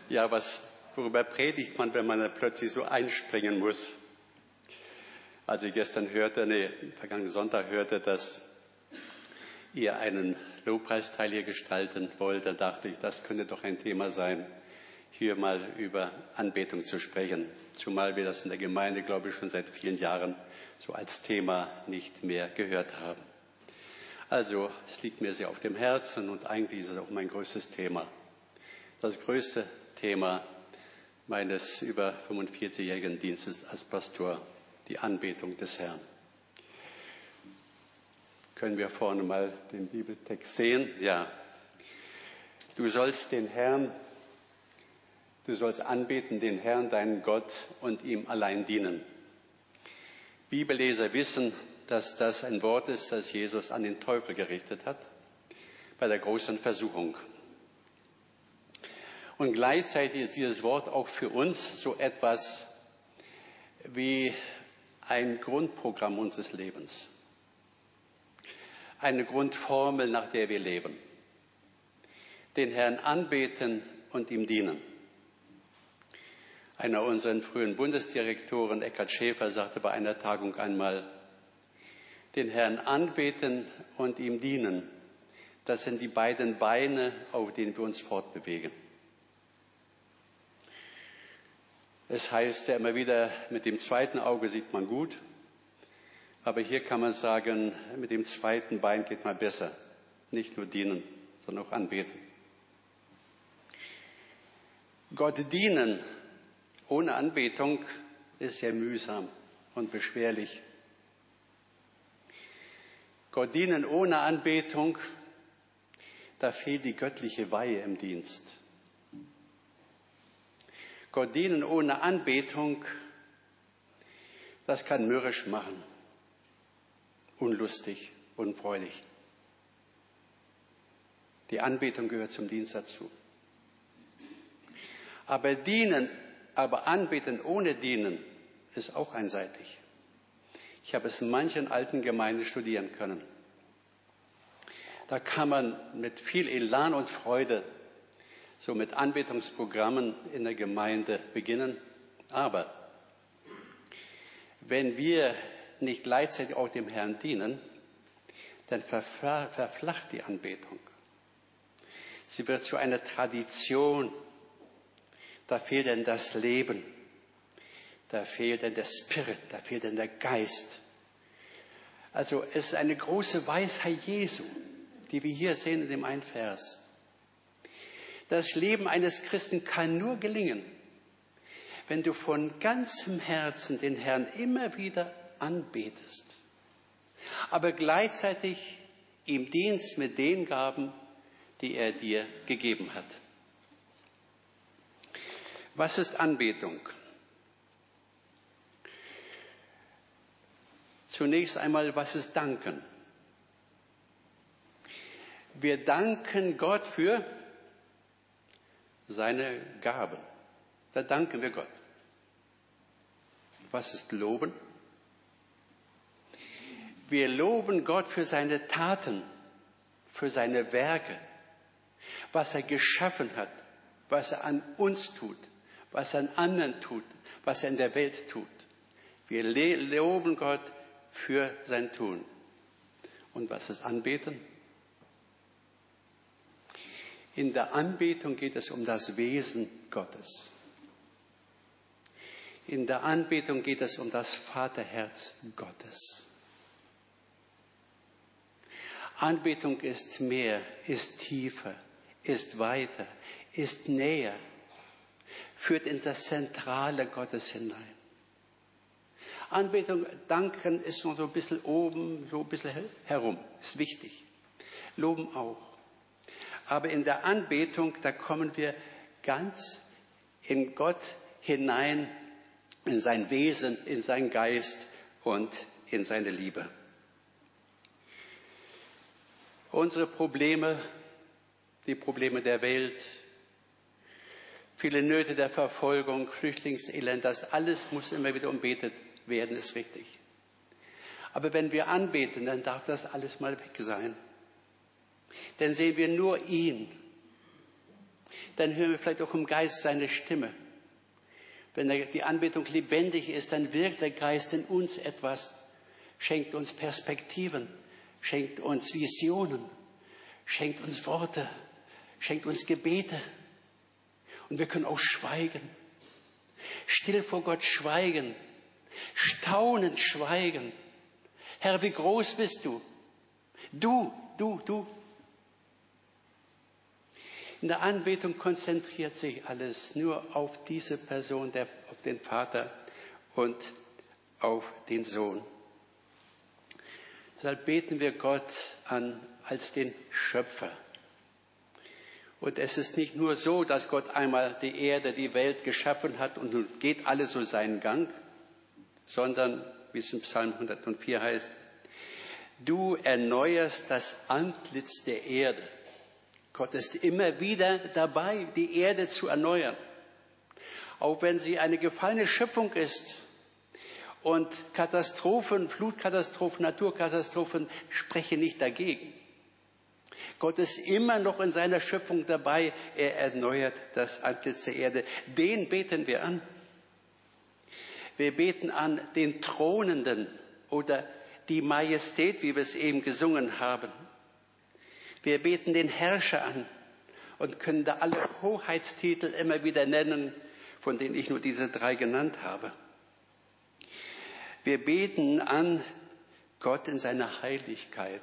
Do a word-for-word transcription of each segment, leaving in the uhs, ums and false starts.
Ja, was, worüber predigt man, wenn man plötzlich so einspringen muss? Als ich gestern hörte, nee, vergangenen Sonntag hörte, dass ihr einen Lobpreisteil hier gestalten wollt, da dachte ich, das könnte doch ein Thema sein, hier mal über Anbetung zu sprechen. Zumal wir das in der Gemeinde, glaube ich, schon seit vielen Jahren so als Thema nicht mehr gehört haben. Also, es liegt mir sehr auf dem Herzen und eigentlich ist es auch mein größtes Thema. Das größte Thema meines über fünfundvierzigjährigen Dienstes als Pastor, die Anbetung des Herrn. Können wir vorne mal den Bibeltext sehen? Ja. Du sollst den Herrn, du sollst anbeten den Herrn, deinen Gott, und ihm allein dienen. Bibelleser wissen, dass das ein Wort ist, das Jesus an den Teufel gerichtet hat, bei der großen Versuchung. Und gleichzeitig ist dieses Wort auch für uns so etwas wie ein Grundprogramm unseres Lebens. Eine Grundformel, nach der wir leben. Den Herrn anbeten und ihm dienen. Einer unserer frühen Bundesdirektoren, Eckhard Schäfer, sagte bei einer Tagung einmal, den Herrn anbeten und ihm dienen, das sind die beiden Beine, auf denen wir uns fortbewegen. Es heißt ja immer wieder, mit dem zweiten Auge sieht man gut, aber hier kann man sagen, mit dem zweiten Bein geht man besser. Nicht nur dienen, sondern auch anbeten. Gott dienen ohne Anbetung ist sehr mühsam und beschwerlich. Gott dienen ohne Anbetung, da fehlt die göttliche Weihe im Dienst. Gott dienen ohne Anbetung, das kann mürrisch machen, unlustig, unfreudig. Die Anbetung gehört zum Dienst dazu. Aber dienen, aber anbeten ohne dienen ist auch einseitig. Ich habe es in manchen alten Gemeinden studieren können. Da kann man mit viel Elan und Freude so mit Anbetungsprogrammen in der Gemeinde beginnen. Aber wenn wir nicht gleichzeitig auch dem Herrn dienen, dann verflacht die Anbetung. Sie wird zu einer Tradition. Da fehlt dann das Leben. Da fehlt dann der Spirit, da fehlt dann der Geist. Also es ist eine große Weisheit Jesu, die wir hier sehen in dem einen Vers. Das Leben eines Christen kann nur gelingen, wenn du von ganzem Herzen den Herrn immer wieder anbetest, aber gleichzeitig ihm dienst mit den Gaben, die er dir gegeben hat. Was ist Anbetung? Zunächst einmal, was ist Danken? Wir danken Gott für seine Gaben. Da danken wir Gott. Was ist Loben? Wir loben Gott für seine Taten, für seine Werke, was er geschaffen hat, was er an uns tut, was er an anderen tut, was er in der Welt tut. Wir loben Gott für sein Tun. Und was ist Anbeten? In der Anbetung geht es um das Wesen Gottes. In der Anbetung geht es um das Vaterherz Gottes. Anbetung ist mehr, ist tiefer, ist weiter, ist näher, führt in das Zentrale Gottes hinein. Anbetung, Danken ist nur so ein bisschen oben, so ein bisschen herum, ist wichtig. Loben auch. Aber in der Anbetung, da kommen wir ganz in Gott hinein, in sein Wesen, in seinen Geist und in seine Liebe. Unsere Probleme, die Probleme der Welt, viele Nöte der Verfolgung, Flüchtlingselend, das alles muss immer wieder umbetet werden, ist richtig. Aber wenn wir anbeten, dann darf das alles mal weg sein. Dann sehen wir nur ihn, dann hören wir vielleicht auch im Geist seine Stimme. Wenn die Anbetung lebendig ist, dann wirkt der Geist in uns etwas, schenkt uns Perspektiven, schenkt uns Visionen, schenkt uns Worte, schenkt uns Gebete. Und wir können auch schweigen, still vor Gott schweigen, staunend schweigen. Herr, wie groß bist du? Du, du, du. In der Anbetung konzentriert sich alles nur auf diese Person, der, auf den Vater und auf den Sohn. Deshalb beten wir Gott an als den Schöpfer. Und es ist nicht nur so, dass Gott einmal die Erde, die Welt geschaffen hat und nun geht alles so seinen Gang, sondern, wie es im Psalm hundertvier heißt, du erneuerst das Antlitz der Erde. Gott ist immer wieder dabei, die Erde zu erneuern. Auch wenn sie eine gefallene Schöpfung ist und Katastrophen, Flutkatastrophen, Naturkatastrophen sprechen nicht dagegen. Gott ist immer noch in seiner Schöpfung dabei. Er erneuert das Antlitz der Erde. Den beten wir an. Wir beten an den Thronenden oder die Majestät, wie wir es eben gesungen haben. Wir beten den Herrscher an und können da alle Hoheitstitel immer wieder nennen, von denen ich nur diese drei genannt habe. Wir beten an Gott in seiner Heiligkeit.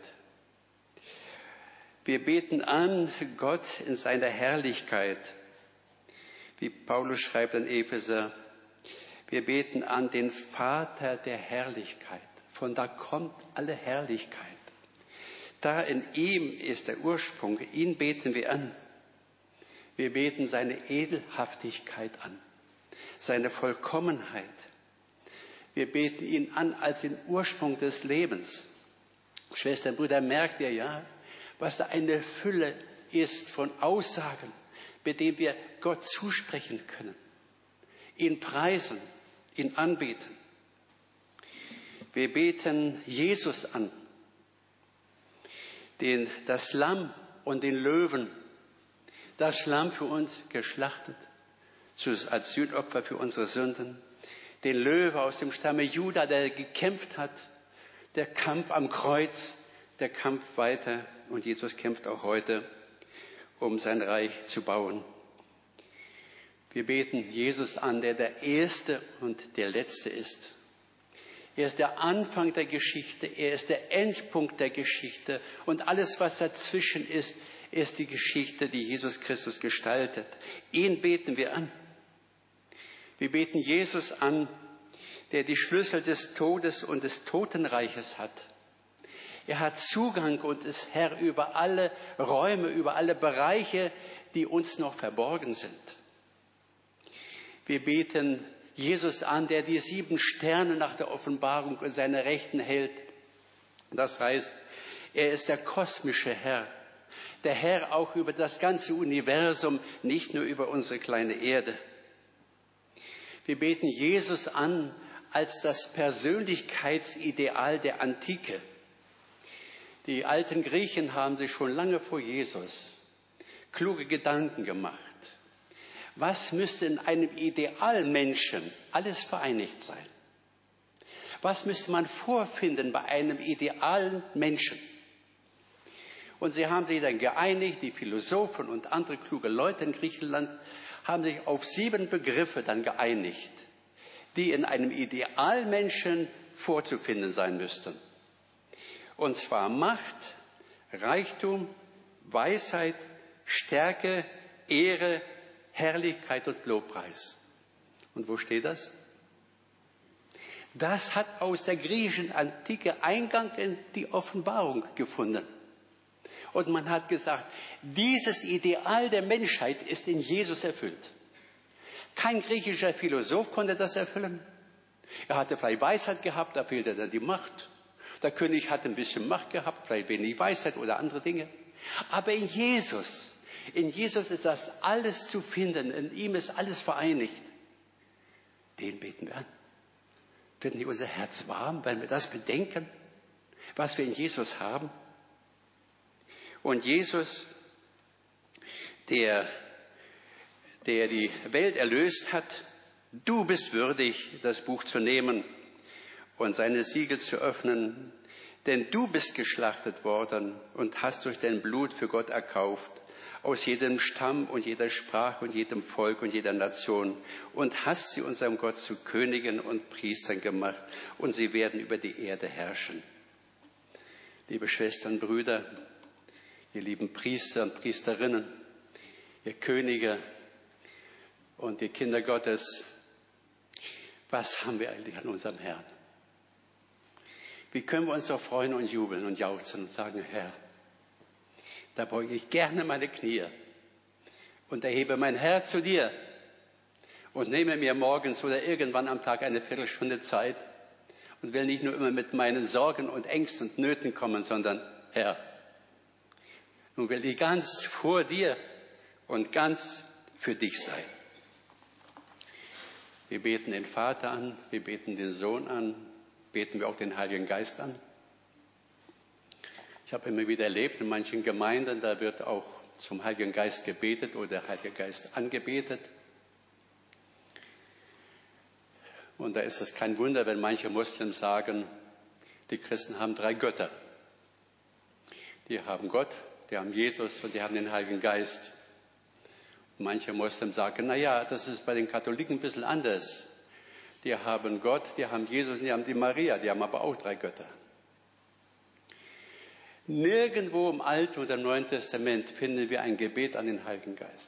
Wir beten an Gott in seiner Herrlichkeit. Wie Paulus schreibt in Epheser, wir beten an den Vater der Herrlichkeit. Von da kommt alle Herrlichkeit. Da in ihm ist der Ursprung, ihn beten wir an. Wir beten seine Edelhaftigkeit an, seine Vollkommenheit. Wir beten ihn an als den Ursprung des Lebens. Schwestern, Brüder, merkt ihr ja, was da eine Fülle ist von Aussagen, mit denen wir Gott zusprechen können, ihn preisen, ihn anbeten. Wir beten Jesus an, den, das Lamm und den Löwen, das Lamm für uns geschlachtet, als Sühnopfer für unsere Sünden, den Löwe aus dem Stamme Juda, der gekämpft hat, der Kampf am Kreuz, der Kampf weiter, und Jesus kämpft auch heute, um sein Reich zu bauen. Wir beten Jesus an, der der Erste und der Letzte ist. Er ist der Anfang der Geschichte, er ist der Endpunkt der Geschichte und alles, was dazwischen ist, ist die Geschichte, die Jesus Christus gestaltet. Ihn beten wir an. Wir beten Jesus an, der die Schlüssel des Todes und des Totenreiches hat. Er hat Zugang und ist Herr über alle Räume, über alle Bereiche, die uns noch verborgen sind. Wir beten Jesus an, der die sieben Sterne nach der Offenbarung in seiner Rechten hält. Das heißt, er ist der kosmische Herr, der Herr auch über das ganze Universum, nicht nur über unsere kleine Erde. Wir beten Jesus an als das Persönlichkeitsideal der Antike. Die alten Griechen haben sich schon lange vor Jesus kluge Gedanken gemacht. Was müsste in einem Idealmenschen alles vereinigt sein? Was müsste man vorfinden bei einem idealen Menschen? Und sie haben sich dann geeinigt, die Philosophen und andere kluge Leute in Griechenland haben sich auf sieben Begriffe dann geeinigt, die in einem Idealmenschen vorzufinden sein müssten. Und zwar Macht, Reichtum, Weisheit, Stärke, Ehre, Herrlichkeit und Lobpreis. Und wo steht das? Das hat aus der griechischen Antike Eingang in die Offenbarung gefunden. Und man hat gesagt, dieses Ideal der Menschheit ist in Jesus erfüllt. Kein griechischer Philosoph konnte das erfüllen. Er hatte vielleicht Weisheit gehabt, da fehlte dann die Macht. Der König hatte ein bisschen Macht gehabt, vielleicht wenig Weisheit oder andere Dinge. Aber in Jesus, in Jesus ist das alles zu finden. In ihm ist alles vereinigt. Den beten wir an. Wird nicht unser Herz warm, wenn wir das bedenken, was wir in Jesus haben? Und Jesus, der der die Welt erlöst hat, du bist würdig, das Buch zu nehmen und seine Siegel zu öffnen, denn du bist geschlachtet worden und hast durch dein Blut für Gott erkauft, aus jedem Stamm und jeder Sprache und jedem Volk und jeder Nation, und hast sie unserem Gott zu Königen und Priestern gemacht, und sie werden über die Erde herrschen. Liebe Schwestern, Brüder, ihr lieben Priester und Priesterinnen, ihr Könige und ihr Kinder Gottes, was haben wir eigentlich an unserem Herrn? Wie können wir uns doch freuen und jubeln und jauchzen und sagen, Herr, da beuge ich gerne meine Knie und erhebe mein Herz zu dir und nehme mir morgens oder irgendwann am Tag eine Viertelstunde Zeit und will nicht nur immer mit meinen Sorgen und Ängsten und Nöten kommen, sondern, Herr, nun will ich ganz vor dir und ganz für dich sein. Wir beten den Vater an, wir beten den Sohn an, beten wir auch den Heiligen Geist an. Ich habe immer wieder erlebt, in manchen Gemeinden, da wird auch zum Heiligen Geist gebetet oder der Heilige Geist angebetet. Und da ist es kein Wunder, wenn manche Moslems sagen, die Christen haben drei Götter. Die haben Gott, die haben Jesus und die haben den Heiligen Geist. Und manche Moslems sagen, na ja, das ist bei den Katholiken ein bisschen anders. Die haben Gott, die haben Jesus und die haben die Maria, die haben aber auch drei Götter. Nirgendwo im Alten oder Neuen Testament finden wir ein Gebet an den Heiligen Geist.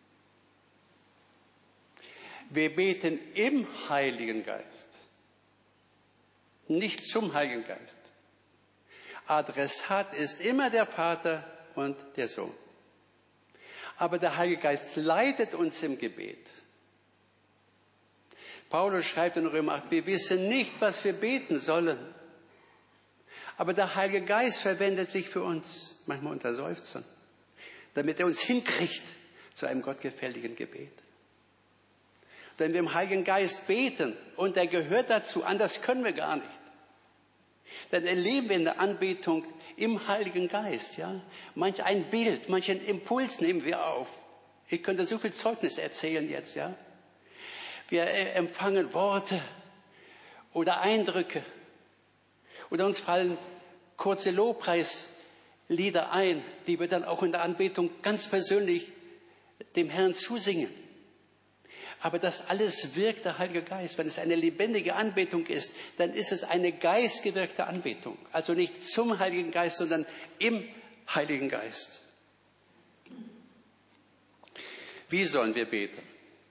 Wir beten im Heiligen Geist, nicht zum Heiligen Geist. Adressat ist immer der Vater und der Sohn. Aber der Heilige Geist leitet uns im Gebet. Paulus schreibt in Römer acht, wir wissen nicht, was wir beten sollen. Aber der Heilige Geist verwendet sich für uns, manchmal unter Seufzern, damit er uns hinkriegt zu einem gottgefälligen Gebet. Wenn wir im Heiligen Geist beten, und er gehört dazu, anders können wir gar nicht, dann erleben wir in der Anbetung im Heiligen Geist, ja, manch ein Bild, manchen Impuls nehmen wir auf. Ich könnte so viel Zeugnis erzählen jetzt, ja. Wir empfangen Worte oder Eindrücke. Oder uns fallen kurze Lobpreislieder ein, die wir dann auch in der Anbetung ganz persönlich dem Herrn zusingen. Aber das alles wirkt der Heilige Geist. Wenn es eine lebendige Anbetung ist, dann ist es eine geistgewirkte Anbetung. Also nicht zum Heiligen Geist, sondern im Heiligen Geist. Wie sollen wir beten?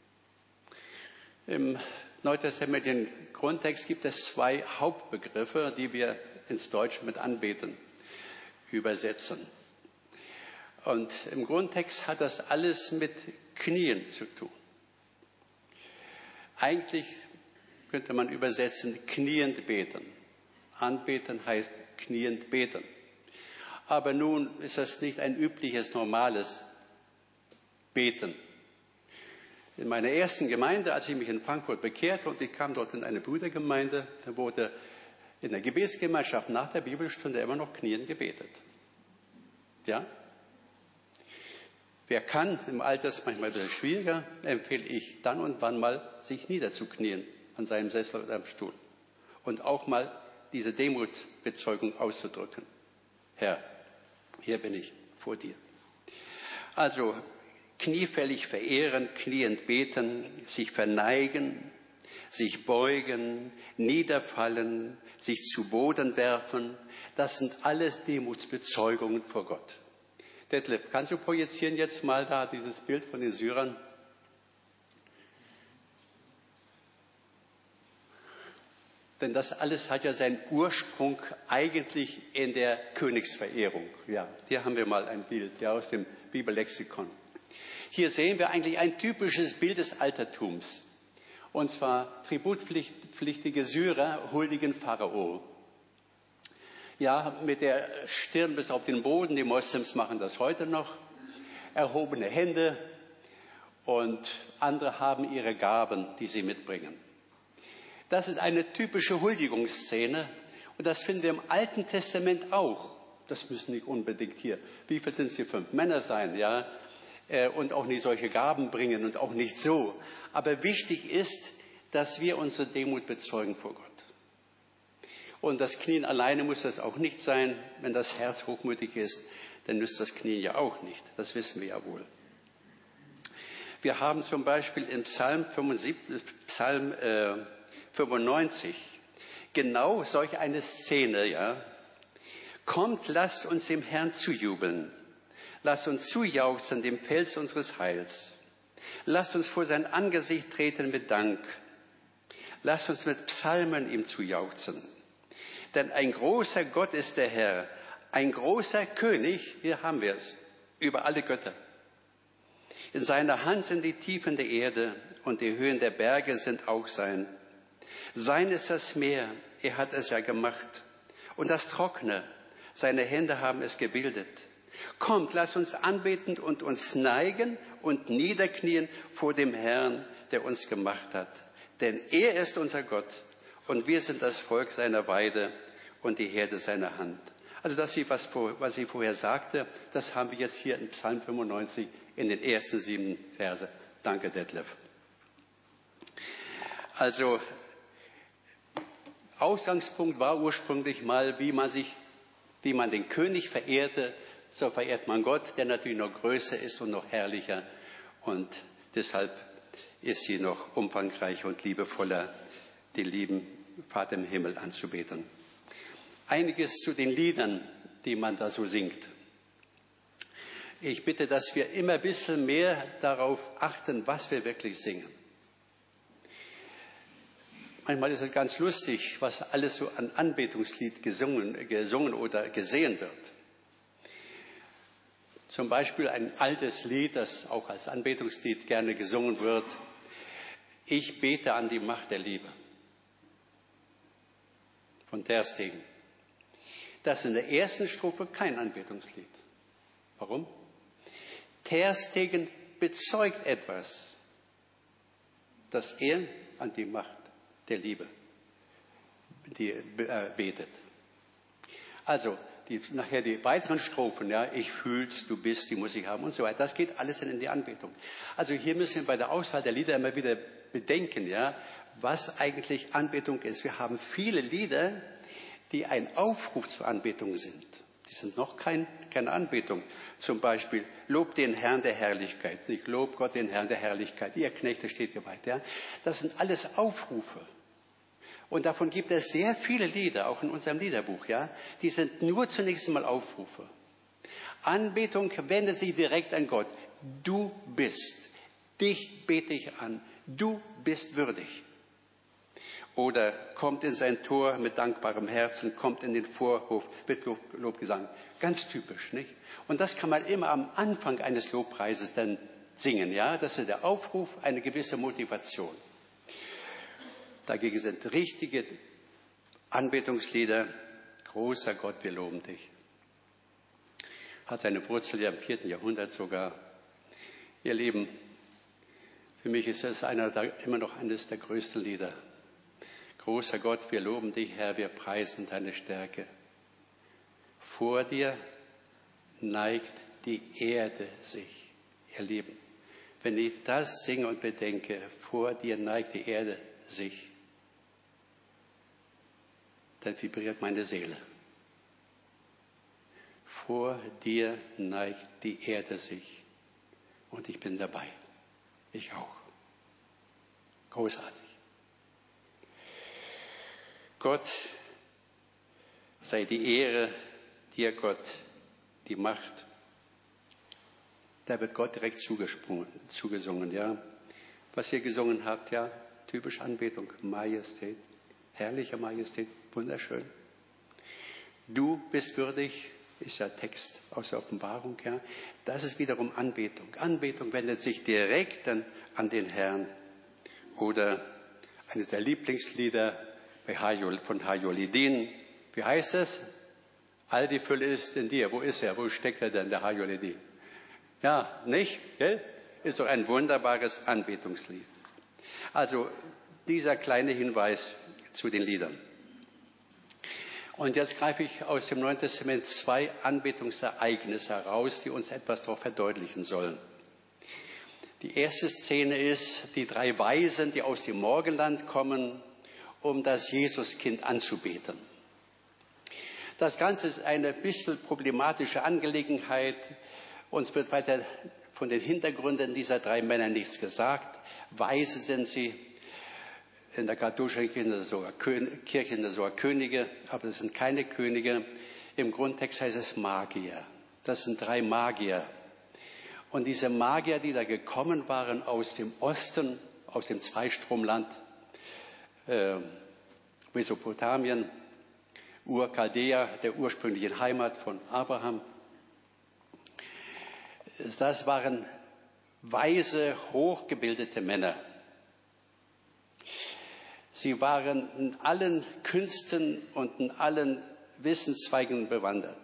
Im neutestamentlichen Grundtext gibt es zwei Hauptbegriffe, die wir ins Deutsche mit Anbeten übersetzen. Und im Grundtext hat das alles mit Knien zu tun. Eigentlich könnte man übersetzen, kniend beten. Anbeten heißt kniend beten. Aber nun ist das nicht ein übliches, normales Beten. In meiner ersten Gemeinde, als ich mich in Frankfurt bekehrte und ich kam dort in eine Brüdergemeinde, da wurde in der Gebetsgemeinschaft nach der Bibelstunde immer noch kniend gebetet. Ja? Wer kann, im Alter ist es manchmal ein bisschen schwieriger, empfehle ich dann und wann mal, sich niederzuknien an seinem Sessel oder am Stuhl. Und auch mal diese Demutsbezeugung auszudrücken. Herr, hier bin ich vor dir. Also, kniefällig verehren, kniend beten, sich verneigen, sich beugen, niederfallen, sich zu Boden werfen, das sind alles Demutsbezeugungen vor Gott. Detlef, kannst du projizieren jetzt mal da dieses Bild von den Syrern? Denn das alles hat ja seinen Ursprung eigentlich in der Königsverehrung. Ja, hier haben wir mal ein Bild, ja, aus dem Bibellexikon. Hier sehen wir eigentlich ein typisches Bild des Altertums. Und zwar tributpflichtige Syrer huldigen Pharao. Ja, mit der Stirn bis auf den Boden, die Moslems machen das heute noch. Erhobene Hände und andere haben ihre Gaben, die sie mitbringen. Das ist eine typische Huldigungsszene und das finden wir im Alten Testament auch. Das müssen nicht unbedingt hier, wie viel sind es hier? Fünf Männer sein, ja. äh, und auch nicht solche Gaben bringen und auch nicht so. Aber wichtig ist, dass wir unsere Demut bezeugen vor Gott. Und das Knien alleine muss das auch nicht sein. Wenn das Herz hochmütig ist, dann nützt das Knien ja auch nicht. Das wissen wir ja wohl. Wir haben zum Beispiel im Psalm fünfundsiebzig, Psalm äh, fünfundneunzig genau solch eine Szene, ja. Kommt, lasst uns dem Herrn zujubeln. Lasst uns zujauchzen dem Fels unseres Heils. Lasst uns vor sein Angesicht treten mit Dank. Lasst uns mit Psalmen ihm zujauchzen. Denn ein großer Gott ist der Herr, ein großer König, hier haben wir es, über alle Götter. In seiner Hand sind die Tiefen der Erde und die Höhen der Berge sind auch sein. Sein ist das Meer, er hat es ja gemacht. Und das Trockene, seine Hände haben es gebildet. Kommt, lasst uns anbeten und uns neigen und niederknien vor dem Herrn, der uns gemacht hat. Denn er ist unser Gott und wir sind das Volk seiner Weide und die Herde seiner Hand. Also das, was, was ich vorher sagte, das haben wir jetzt hier in Psalm fünfundneunzig in den ersten sieben Verse. Danke, Detlef. Also Ausgangspunkt war ursprünglich mal, wie man sich, wie man den König verehrte. So verehrt man Gott, der natürlich noch größer ist und noch herrlicher. Und deshalb ist sie noch umfangreicher und liebevoller, den lieben Vater im Himmel anzubeten. Einiges zu den Liedern, die man da so singt. Ich bitte, dass wir immer ein bisschen mehr darauf achten, was wir wirklich singen. Manchmal ist es ganz lustig, was alles so an Anbetungslied gesungen, gesungen oder gesehen wird. Zum Beispiel ein altes Lied, das auch als Anbetungslied gerne gesungen wird. Ich bete an die Macht der Liebe. Von Ter Stegen. Das ist in der ersten Strophe kein Anbetungslied. Warum? Ter Stegen bezeugt etwas, dass er an die Macht der Liebe die, äh, betet. Also, die, nachher die weiteren Strophen, ja, ich fühl's, du bist, die muss ich haben und so weiter, das geht alles dann in die Anbetung. Also hier müssen wir bei der Auswahl der Lieder immer wieder bedenken, ja, was eigentlich Anbetung ist. Wir haben viele Lieder, die ein Aufruf zur Anbetung sind. Die sind noch kein, keine Anbetung. Zum Beispiel, Lob den Herrn der Herrlichkeit. Nicht Lob Gott den Herrn der Herrlichkeit. Ihr Knechte steht geweiht. Ja? Das sind alles Aufrufe. Und davon gibt es sehr viele Lieder, auch in unserem Liederbuch. Ja? Die sind nur zunächst einmal Aufrufe. Anbetung wendet sich direkt an Gott. Du bist. Dich bete ich an. Du bist würdig. Oder kommt in sein Tor mit dankbarem Herzen, kommt in den Vorhof mit Lob, Lobgesang. Ganz typisch, nicht? Und das kann man immer am Anfang eines Lobpreises dann singen, ja? Das ist der Aufruf, eine gewisse Motivation. Dagegen sind richtige Anbetungslieder, großer Gott, wir loben dich. Hat seine Wurzel ja im vierten Jahrhundert sogar. Ihr Lieben, für mich ist es einer der, immer noch eines der größten Lieder. Großer Gott, wir loben dich, Herr, wir preisen deine Stärke. Vor dir neigt die Erde sich, ihr Lieben. Wenn ich das singe und bedenke, vor dir neigt die Erde sich, dann vibriert meine Seele. Vor dir neigt die Erde sich und ich bin dabei. Ich auch. Großartig. Gott sei die Ehre, dir Gott, die Macht. Da wird Gott direkt zugesungen, ja. Was ihr gesungen habt, ja, typisch Anbetung, Majestät, herrliche Majestät, wunderschön. Du bist würdig, ist ja Text aus der Offenbarung, ja. Das ist wiederum Anbetung. Anbetung wendet sich direkt dann an den Herrn. Oder eines der Lieblingslieder von Hayolidin. Wie heißt es? All die Fülle ist in dir. Wo ist er? Wo steckt er denn, der Hayolidin? Ja, nicht? Gell? Ist doch ein wunderbares Anbetungslied. Also dieser kleine Hinweis zu den Liedern. Und jetzt greife ich aus dem Neuen Testament zwei Anbetungsereignisse heraus, die uns etwas darauf verdeutlichen sollen. Die erste Szene ist die drei Weisen, die aus dem Morgenland kommen, um das Jesuskind anzubeten. Das Ganze ist eine bisschen problematische Angelegenheit. Uns wird weiter von den Hintergründen dieser drei Männer nichts gesagt. Weise sind sie. In der katholischen Kirche sind sogar, Kirche sind sogar Könige, aber es sind keine Könige. Im Grundtext heißt es Magier. Das sind drei Magier. Und diese Magier, die da gekommen waren aus dem Osten, aus dem Zweistromland, äh, Mesopotamien, Ur-Chaldea, der ursprünglichen Heimat von Abraham. Das waren weise, hochgebildete Männer. Sie waren in allen Künsten und in allen Wissenszweigen bewandert.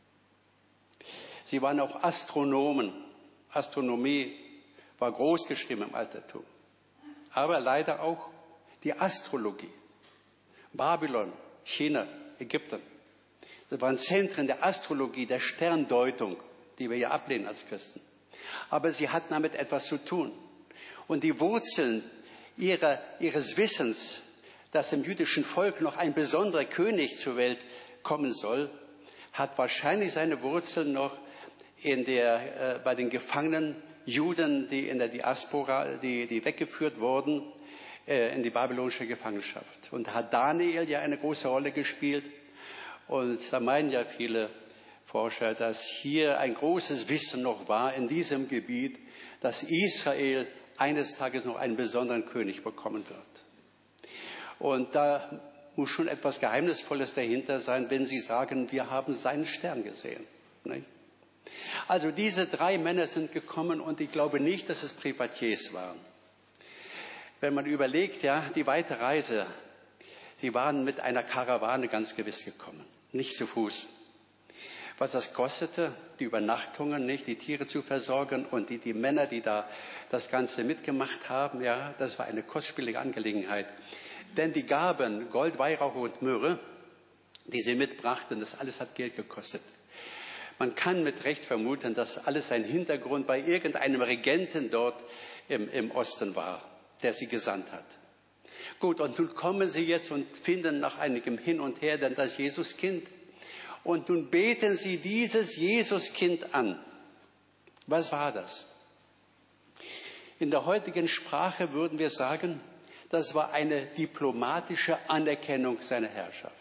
Sie waren auch Astronomen. Astronomie war groß geschrieben im Altertum. Aber leider auch die Astrologie. Babylon, China, Ägypten. Das waren Zentren der Astrologie, der Sterndeutung, die wir ja ablehnen als Christen. Aber sie hatten damit etwas zu tun. Und die Wurzeln ihrer, ihres Wissens, dass im jüdischen Volk noch ein besonderer König zur Welt kommen soll, hat wahrscheinlich seine Wurzeln noch in der, äh, bei den gefangenen Juden, die in der Diaspora, die, die weggeführt wurden, äh, in die babylonische Gefangenschaft. Und da hat Daniel ja eine große Rolle gespielt. Und da meinen ja viele Forscher, dass hier ein großes Wissen noch war in diesem Gebiet, dass Israel eines Tages noch einen besonderen König bekommen wird. Und da muss schon etwas Geheimnisvolles dahinter sein, wenn Sie sagen, wir haben seinen Stern gesehen. Nicht? Also diese drei Männer sind gekommen und ich glaube nicht, dass es Privatiers waren. Wenn man überlegt, ja, die weite Reise, sie waren mit einer Karawane ganz gewiss gekommen, nicht zu Fuß. Was das kostete, die Übernachtungen, nicht, die Tiere zu versorgen und die, die Männer, die da das Ganze mitgemacht haben, ja, das war eine kostspielige Angelegenheit. Denn die Gaben, Gold, Weihrauch und Myrrhe, die sie mitbrachten, das alles hat Geld gekostet. Man kann mit Recht vermuten, dass alles ein Hintergrund bei irgendeinem Regenten dort im, im Osten war, der sie gesandt hat. Gut, und nun kommen sie jetzt und finden nach einigem Hin und Her dann das Jesuskind. Und nun beten sie dieses Jesuskind an. Was war das? In der heutigen Sprache würden wir sagen, das war eine diplomatische Anerkennung seiner Herrschaft.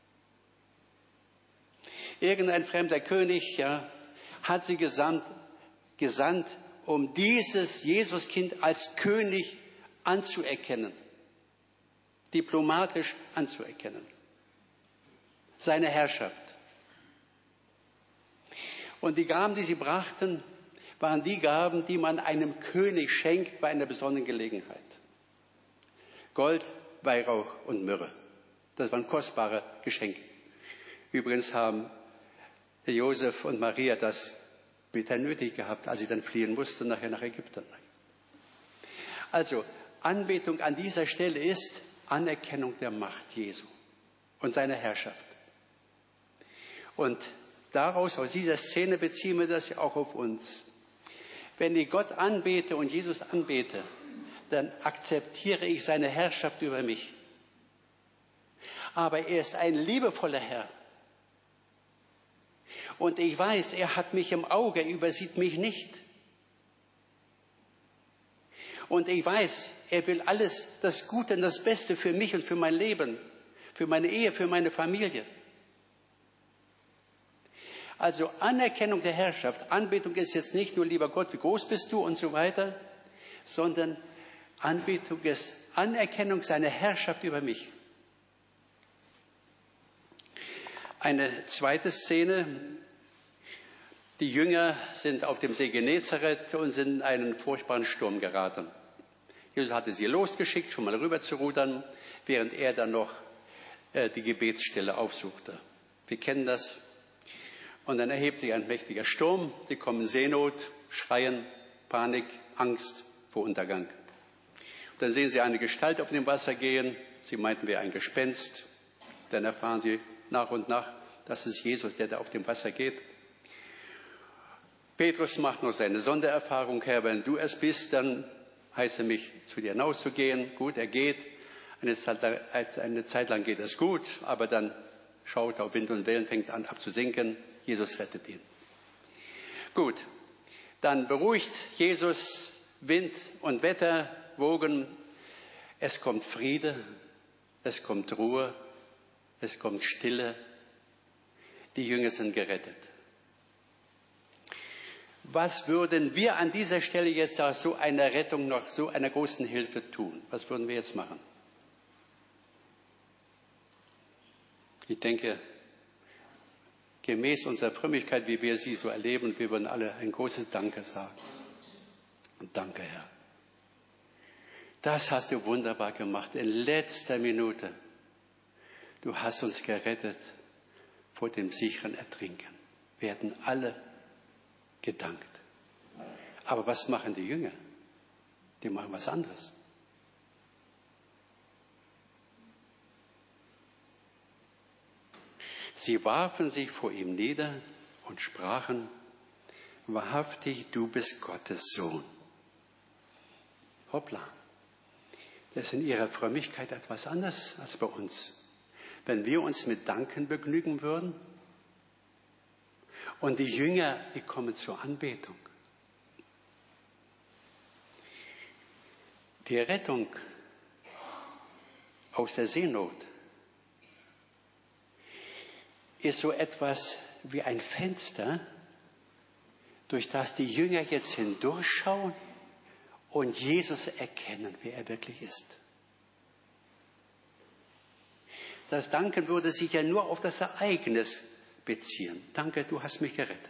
Irgendein fremder König, ja, hat sie gesandt, gesandt, um dieses Jesuskind als König anzuerkennen, diplomatisch anzuerkennen, seine Herrschaft. Und die Gaben, die sie brachten, waren die Gaben, die man einem König schenkt bei einer besonderen Gelegenheit. Gold, Weihrauch und Myrrhe. Das waren kostbare Geschenke. Übrigens haben Josef und Maria das bitter nötig gehabt, als sie dann fliehen mussten, nachher nach Ägypten. Also, Anbetung an dieser Stelle ist Anerkennung der Macht Jesu und seiner Herrschaft. Und daraus, aus dieser Szene beziehen wir das ja auch auf uns. Wenn ich Gott anbete und Jesus anbete, dann akzeptiere ich seine Herrschaft über mich. Aber er ist ein liebevoller Herr. Und ich weiß, er hat mich im Auge, er übersieht mich nicht. Und ich weiß, er will alles, das Gute und das Beste für mich und für mein Leben, für meine Ehe, für meine Familie. Also Anerkennung der Herrschaft, Anbetung ist jetzt nicht nur, lieber Gott, wie groß bist du und so weiter, sondern Anbetung ist Anerkennung seiner Herrschaft über mich. Eine zweite Szene, die Jünger sind auf dem See Genezareth und sind in einen furchtbaren Sturm geraten. Jesus hatte sie losgeschickt, schon mal rüber zu rudern, während er dann noch äh, die Gebetsstelle aufsuchte. Wir kennen das. Und dann erhebt sich ein mächtiger Sturm, sie kommen in Seenot, schreien, Panik, Angst vor Untergang. Und dann sehen sie eine Gestalt auf dem Wasser gehen, sie meinten, wäre ein Gespenst. Dann erfahren sie nach und nach, das ist Jesus, der da auf dem Wasser geht. Petrus macht noch seine Sondererfahrung. Herr, wenn du es bist, dann heiße mich, zu dir hinauszugehen. Gut, er geht. Eine Zeit, lang, eine Zeit lang geht es gut, aber dann schaut er auf Wind und Wellen, fängt an abzusinken. Jesus rettet ihn. Gut, dann beruhigt Jesus Wind und Wetter, Wogen. Es kommt Friede, es kommt Ruhe, es kommt Stille. Die Jünger sind gerettet. Was würden wir an dieser Stelle jetzt aus so einer Rettung noch, so einer großen Hilfe tun? Was würden wir jetzt machen? Ich denke, gemäß unserer Frömmigkeit, wie wir sie so erleben, wir würden alle ein großes Danke sagen. Und danke, Herr. Das hast du wunderbar gemacht in letzter Minute. Du hast uns gerettet vor dem sicheren Ertrinken. Wir hätten alle gedankt. Aber was machen die Jünger? Die machen was anderes. Sie warfen sich vor ihm nieder und sprachen, wahrhaftig, du bist Gottes Sohn. Hoppla. Das ist in ihrer Frömmigkeit etwas anders als bei uns. Wenn wir uns mit Danken begnügen würden und die Jünger, die kommen zur Anbetung. Die Rettung aus der Seenot ist so etwas wie ein Fenster, durch das die Jünger jetzt hindurchschauen und Jesus erkennen, wer er wirklich ist. Das Danken würde sich ja nur auf das Ereignis beziehen. Danke, du hast mich gerettet.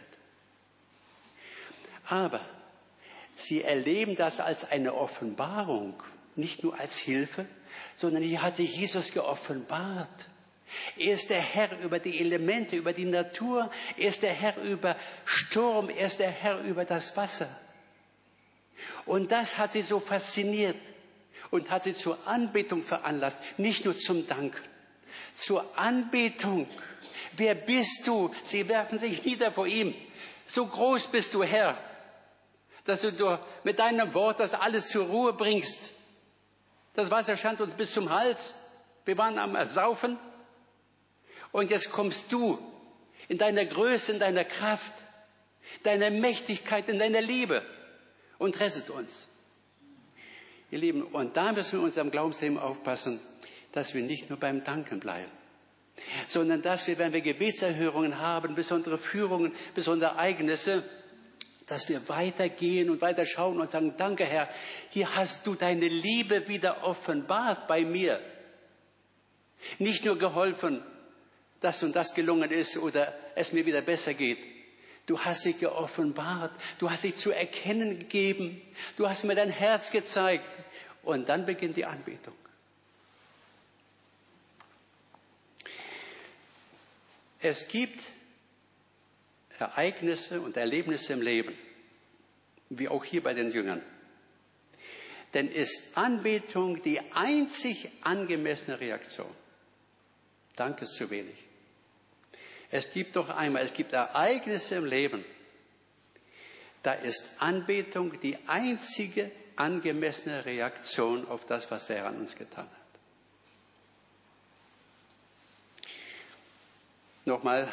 Aber sie erleben das als eine Offenbarung, nicht nur als Hilfe, sondern hier hat sich Jesus geoffenbart. Er ist der Herr über die Elemente, über die Natur. Er ist der Herr über Sturm. Er ist der Herr über das Wasser. Und das hat sie so fasziniert und hat sie zur Anbetung veranlasst, nicht nur zum Dank, zur Anbetung. Wer bist du? Sie werfen sich nieder vor ihm. So groß bist du, Herr, dass du mit deinem Wort das alles zur Ruhe bringst. Das Wasser stand uns bis zum Hals. Wir waren am Ersaufen. Und jetzt kommst du in deiner Größe, in deiner Kraft, deiner Mächtigkeit, in deiner Liebe und rettet uns. Ihr Lieben, und da müssen wir in unserem Glaubensleben aufpassen, dass wir nicht nur beim Danken bleiben, sondern dass wir, wenn wir Gebetserhörungen haben, besondere Führungen, besondere Ereignisse, dass wir weitergehen und weiter schauen und sagen, danke Herr, hier hast du deine Liebe wieder offenbart bei mir. Nicht nur geholfen, dass und das gelungen ist oder es mir wieder besser geht. Du hast dich geoffenbart, du hast dich zu erkennen gegeben, du hast mir dein Herz gezeigt. Und dann beginnt die Anbetung. Es gibt Ereignisse und Erlebnisse im Leben, wie auch hier bei den Jüngern. Denn ist Anbetung die einzig angemessene Reaktion? Dank ist zu wenig. Es gibt doch einmal, es gibt Ereignisse im Leben, da ist Anbetung die einzige angemessene Reaktion auf das, was der Herr an uns getan hat. Nochmal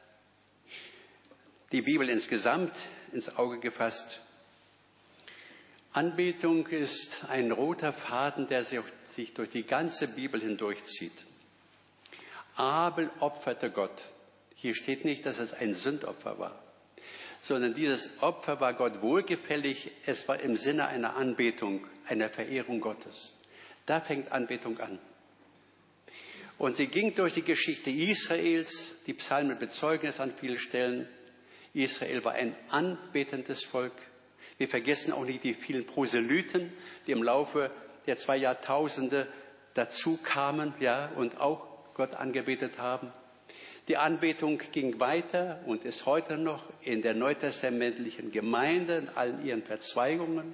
die Bibel insgesamt ins Auge gefasst. Anbetung ist ein roter Faden, der sich durch die ganze Bibel hindurchzieht. Abel opferte Gott. Hier steht nicht, dass es ein Sündopfer war, sondern dieses Opfer war Gott wohlgefällig. Es war im Sinne einer Anbetung, einer Verehrung Gottes. Da fängt Anbetung an. Und sie ging durch die Geschichte Israels. Die Psalmen bezeugen es an vielen Stellen. Israel war ein anbetendes Volk. Wir vergessen auch nicht die vielen Proselyten, die im Laufe der zwei Jahrtausende dazu kamen, ja, und auch Gott angebetet haben. Die Anbetung ging weiter und ist heute noch in der neutestamentlichen Gemeinde, in allen ihren Verzweigungen.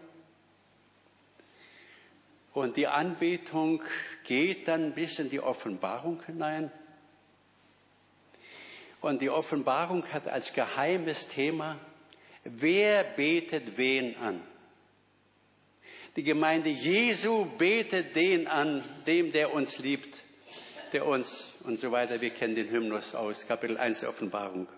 Und die Anbetung geht dann bis in die Offenbarung hinein. Und die Offenbarung hat als geheimes Thema, Wer betet wen an? Die Gemeinde Jesu betet den an, dem, der uns liebt, der uns und so weiter. Wir kennen den Hymnus aus Kapitel eins der Offenbarung.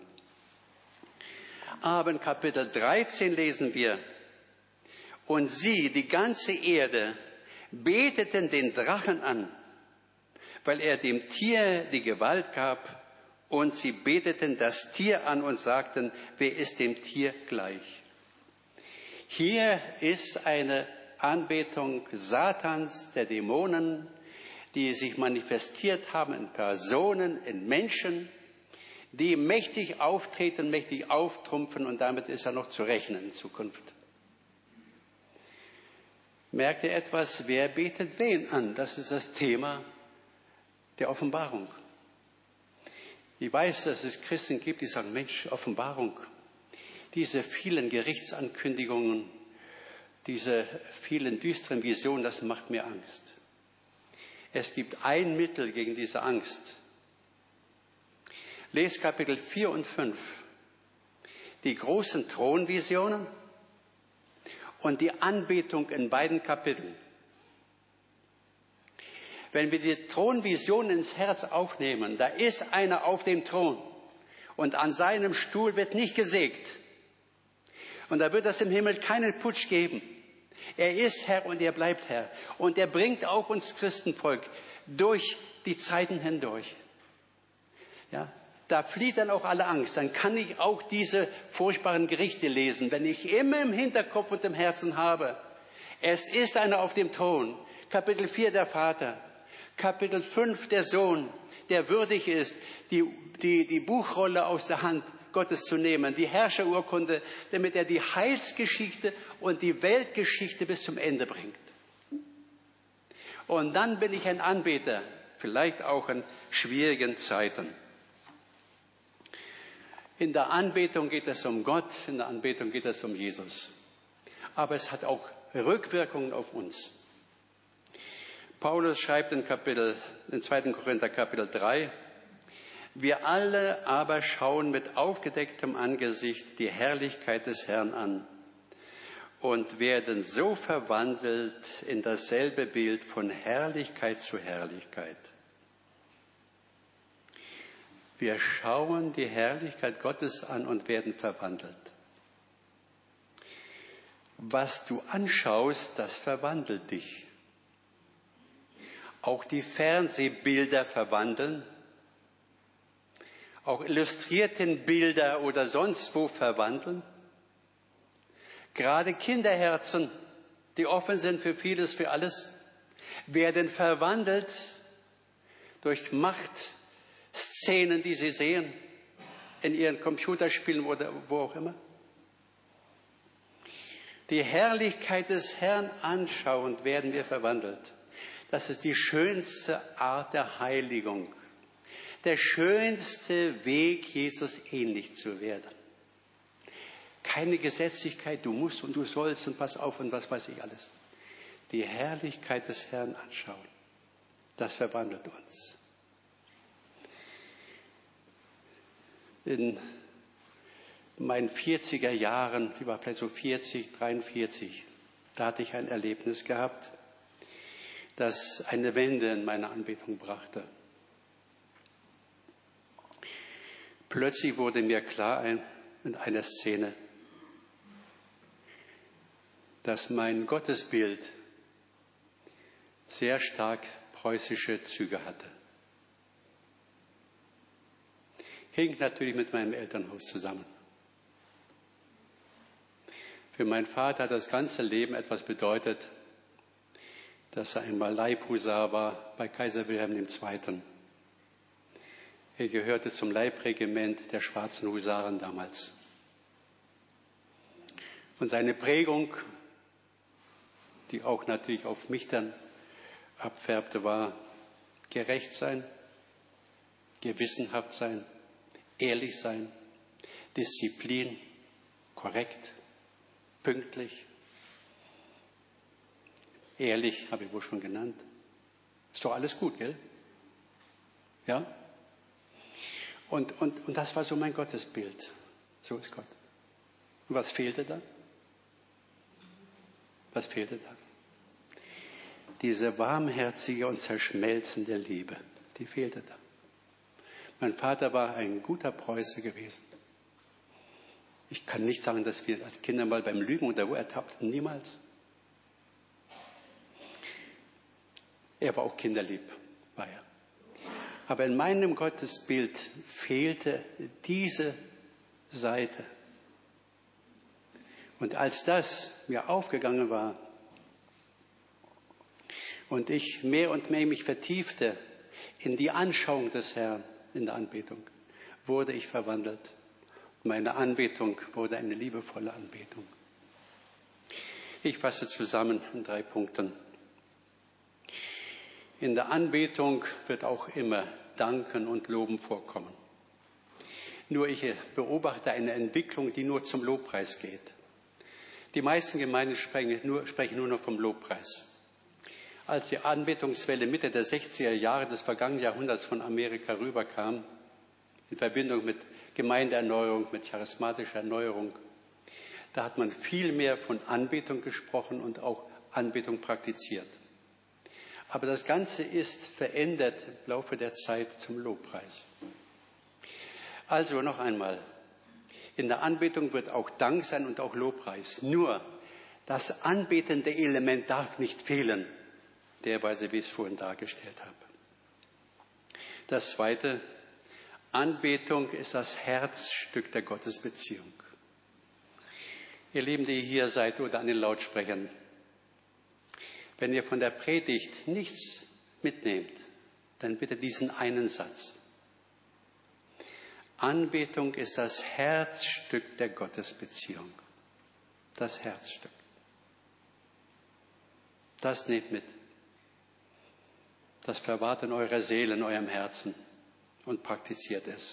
Aber in Kapitel dreizehn lesen wir, und sie, die ganze Erde, beteten den Drachen an, weil er dem Tier die Gewalt gab, und sie beteten das Tier an und sagten, wer ist dem Tier gleich? Hier ist eine Anbetung Satans, der Dämonen, die sich manifestiert haben in Personen, in Menschen, die mächtig auftreten, mächtig auftrumpfen, und damit ist er noch zu rechnen in Zukunft. Merkt ihr etwas? Wer betet wen an? Das ist das Thema der Offenbarung. Ich weiß, dass es Christen gibt, die sagen, Mensch, Offenbarung, diese vielen Gerichtsankündigungen, diese vielen düsteren Visionen, das macht mir Angst. Es gibt ein Mittel gegen diese Angst. Lest Kapitel vier und fünf. Die großen Thronvisionen und die Anbetung in beiden Kapiteln. Wenn wir die Thronvision ins Herz aufnehmen, da ist einer auf dem Thron und an seinem Stuhl wird nicht gesägt. Und da wird es im Himmel keinen Putsch geben. Er ist Herr und er bleibt Herr. Und er bringt auch uns Christenvolk durch die Zeiten hindurch. Ja, da flieht dann auch alle Angst. Dann kann ich auch diese furchtbaren Gerichte lesen, wenn ich immer im Hinterkopf und im Herzen habe, es ist einer auf dem Thron. Kapitel vier der Vater. Kapitel fünf der Sohn, der würdig ist, die, die, die Buchrolle aus der Hand Gottes zu nehmen, die Herrscherurkunde, damit er die Heilsgeschichte und die Weltgeschichte bis zum Ende bringt. Und dann bin ich ein Anbeter, vielleicht auch in schwierigen Zeiten. In der Anbetung geht es um Gott, in der Anbetung geht es um Jesus. Aber es hat auch Rückwirkungen auf uns. Paulus schreibt in Kapitel, in zweiten Korinther Kapitel drei, wir alle aber schauen mit aufgedecktem Angesicht die Herrlichkeit des Herrn an und werden so verwandelt in dasselbe Bild von Herrlichkeit zu Herrlichkeit. Wir schauen die Herrlichkeit Gottes an und werden verwandelt. Was du anschaust, das verwandelt dich. Auch die Fernsehbilder verwandeln, auch illustrierten Bilder oder sonst wo verwandeln. Gerade Kinderherzen, die offen sind für vieles, für alles, werden verwandelt durch Machtszenen, die sie sehen, in ihren Computerspielen oder wo auch immer. Die Herrlichkeit des Herrn anschauend werden wir verwandelt. Das ist die schönste Art der Heiligung. Der schönste Weg, Jesus ähnlich zu werden. Keine Gesetzlichkeit, du musst und du sollst und pass auf und was weiß ich alles. Die Herrlichkeit des Herrn anschauen, das verwandelt uns. In meinen vierziger Jahren, ich war vielleicht so vierzig, dreiundvierzig, da hatte ich ein Erlebnis gehabt, das eine Wende in meiner Anbetung brachte. Plötzlich wurde mir klar in einer Szene, dass mein Gottesbild sehr stark preußische Züge hatte. Hing natürlich mit meinem Elternhaus zusammen. Für meinen Vater hat das ganze Leben etwas bedeutet, dass er einmal Leibhusar war bei Kaiser Wilhelm der Zweite. Er gehörte zum Leibregiment der Schwarzen Husaren damals. Und seine Prägung, die auch natürlich auf mich dann abfärbte, war gerecht sein, gewissenhaft sein, ehrlich sein, Disziplin, korrekt, pünktlich. Ehrlich, habe ich wohl schon genannt. Ist doch alles gut, gell? Ja? Und, und, und das war so mein Gottesbild. So ist Gott. Und was fehlte da? Was fehlte da? Diese warmherzige und zerschmelzende Liebe, die fehlte da. Mein Vater war ein guter Preuße gewesen. Ich kann nicht sagen, dass wir als Kinder mal beim Lügen oder wo ertappten, niemals. Er war auch kinderlieb, war er. Aber in meinem Gottesbild fehlte diese Seite. Und als das mir aufgegangen war und ich mehr und mehr mich vertiefte in die Anschauung des Herrn in der Anbetung, wurde ich verwandelt. Meine Anbetung wurde eine liebevolle Anbetung. Ich fasse zusammen in drei Punkten. In der Anbetung wird auch immer Danken und Loben vorkommen. Nur ich beobachte eine Entwicklung, die nur zum Lobpreis geht. Die meisten Gemeinden sprechen nur, sprechen nur noch vom Lobpreis. Als die Anbetungswelle Mitte der sechziger Jahre des vergangenen Jahrhunderts von Amerika rüberkam, in Verbindung mit Gemeindeerneuerung, mit charismatischer Erneuerung, da hat man viel mehr von Anbetung gesprochen und auch Anbetung praktiziert. Aber das Ganze ist verändert im Laufe der Zeit zum Lobpreis. Also noch einmal, in der Anbetung wird auch Dank sein und auch Lobpreis. Nur das anbetende Element darf nicht fehlen, derweise, wie ich es vorhin dargestellt habe. Das Zweite, Anbetung ist das Herzstück der Gottesbeziehung. Ihr Lieben, die hier seid oder an den Lautsprechern, wenn ihr von der Predigt nichts mitnehmt, dann bitte diesen einen Satz. Anbetung ist das Herzstück der Gottesbeziehung. Das Herzstück. Das nehmt mit. Das verwahrt in eurer Seele, in eurem Herzen und praktiziert es.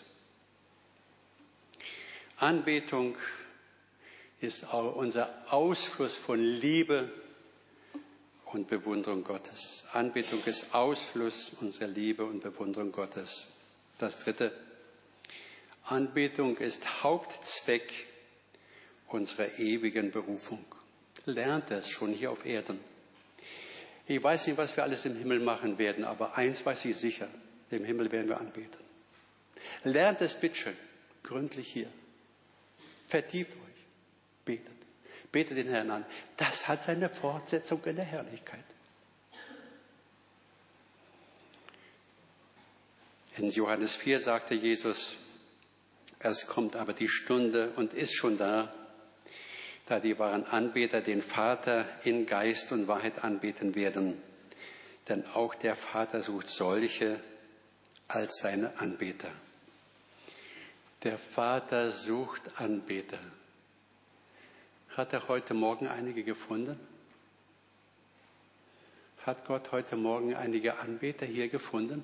Anbetung ist auch unser Ausfluss von Liebe und Bewunderung Gottes. Anbetung ist Ausfluss unserer Liebe und Bewunderung Gottes. Das Dritte, Anbetung ist Hauptzweck unserer ewigen Berufung. Lernt es schon hier auf Erden. Ich weiß nicht, was wir alles im Himmel machen werden, aber eins weiß ich sicher, im Himmel werden wir anbeten. Lernt es bitteschön, gründlich hier. Vertieft euch, betet. Betet den Herrn an. Das hat seine Fortsetzung in der Herrlichkeit. In Johannes vier sagte Jesus, es kommt aber die Stunde und ist schon da, da die wahren Anbeter den Vater in Geist und Wahrheit anbeten werden. Denn auch der Vater sucht solche als seine Anbeter. Der Vater sucht Anbeter. Hat er heute Morgen einige gefunden? Hat Gott heute Morgen einige Anbeter hier gefunden?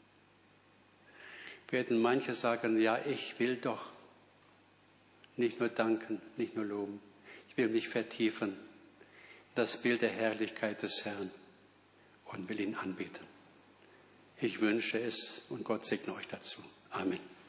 Werden manche sagen, ja, ich will doch nicht nur danken, nicht nur loben. Ich will mich vertiefen, das Bild der Herrlichkeit des Herrn und will ihn anbeten. Ich wünsche es und Gott segne euch dazu. Amen.